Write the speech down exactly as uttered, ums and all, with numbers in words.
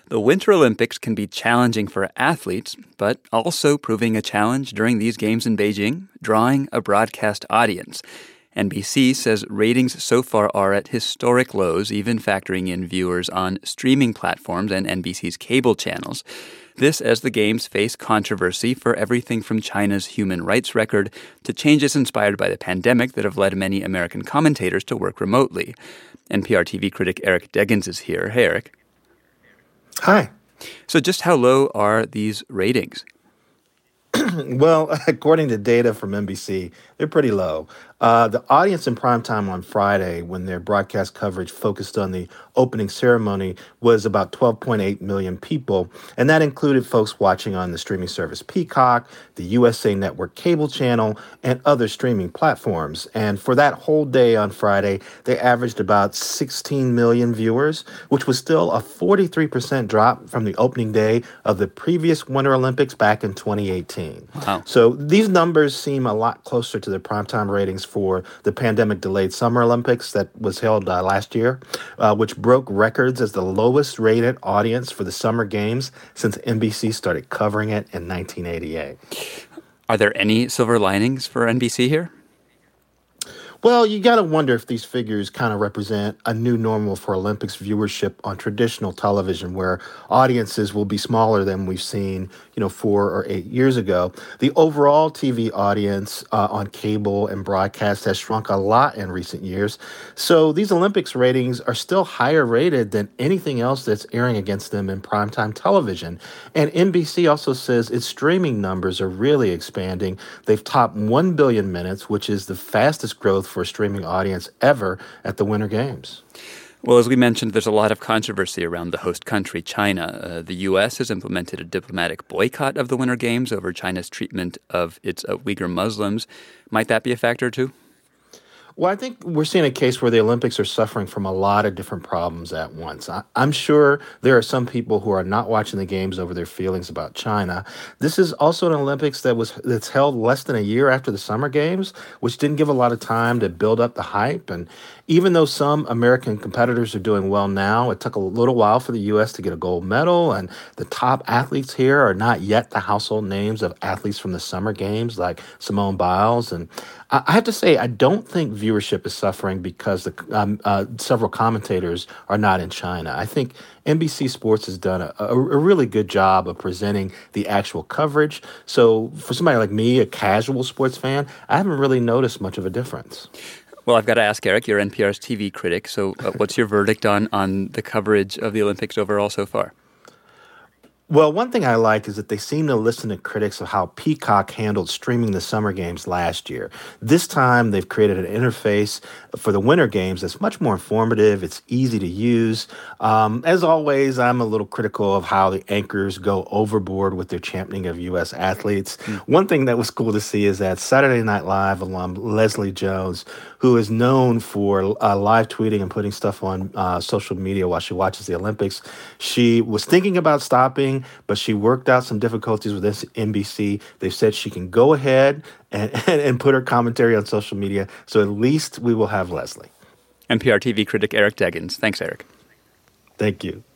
The Winter Olympics can be challenging for athletes, but also proving a challenge during these games in Beijing, drawing a broadcast audience. N B C says ratings so far are at historic lows, even factoring in viewers on streaming platforms and N B C's cable channels. This as the games face controversy for everything from China's human rights record to changes inspired by the pandemic that have led many American commentators to work remotely. N P R T V critic Eric Deggans is here. Hey, Eric. Hi. So just how low are these ratings? Well, according to data from N B C, they're pretty low. Uh, the audience in primetime on Friday, when their broadcast coverage focused on the opening ceremony, was about twelve point eight million people. And that included folks watching on the streaming service Peacock, the U S A Network cable channel, and other streaming platforms. And for that whole day on Friday, they averaged about sixteen million viewers, which was still a forty-three percent drop from the opening day of the previous Winter Olympics back in twenty eighteen. Wow. So these numbers seem a lot closer to the primetime ratings for the pandemic-delayed Summer Olympics that was held uh, last year, uh, which broke records as the lowest-rated audience for the Summer Games since N B C started covering it in nineteen eighty-eight. Are there any silver linings for N B C here? Well, you got to wonder if these figures kind of represent a new normal for Olympics viewership on traditional television, where audiences will be smaller than we've seen, you know, four or eight years ago. The overall T V audience uh, on cable and broadcast has shrunk a lot in recent years. So these Olympics ratings are still higher rated than anything else that's airing against them in primetime television. And N B C also says its streaming numbers are really expanding. They've topped one billion minutes, which is the fastest growth for a streaming audience ever at the Winter Games. Well, as we mentioned, there's a lot of controversy around the host country, China. Uh, the U S has implemented a diplomatic boycott of the Winter Games over China's treatment of its uh, Uyghur Muslims. Might that be a factor, too? Well, I think we're seeing a case where the Olympics are suffering from a lot of different problems at once. I, I'm sure there are some people who are not watching the games over their feelings about China. This is also an Olympics that was that's held less than a year after the Summer Games, which didn't give a lot of time to build up the hype. And even though some American competitors are doing well now, it took a little while for the U S to get a gold medal. And the top athletes here are not yet the household names of athletes from the Summer Games like Simone Biles. And I, I have to say, I don't think viewership is suffering because the, um, uh, several commentators are not in China. I think N B C Sports has done a, a, a really good job of presenting the actual coverage. So for somebody like me, a casual sports fan, I haven't really noticed much of a difference. Well, I've got to ask, Eric, you're N P R's T V critic, so uh, what's your verdict on, on the coverage of the Olympics overall so far? Well, one thing I like is that they seem to listen to critics of how Peacock handled streaming the Summer Games last year. This time, they've created an interface for the Winter Games that's much more informative. It's easy to use. Um, as always, I'm a little critical of how the anchors go overboard with their championing of U S athletes. Mm. One thing that was cool to see is that Saturday Night Live alum Leslie Jones, who is known for uh, live tweeting and putting stuff on uh, social media while she watches the Olympics, she was thinking about stopping, but she worked out some difficulties with this N B C. They said she can go ahead and, and, and put her commentary on social media, so at least we will have Leslie. N P R T V critic Eric Deggans. Thanks, Eric. Thank you.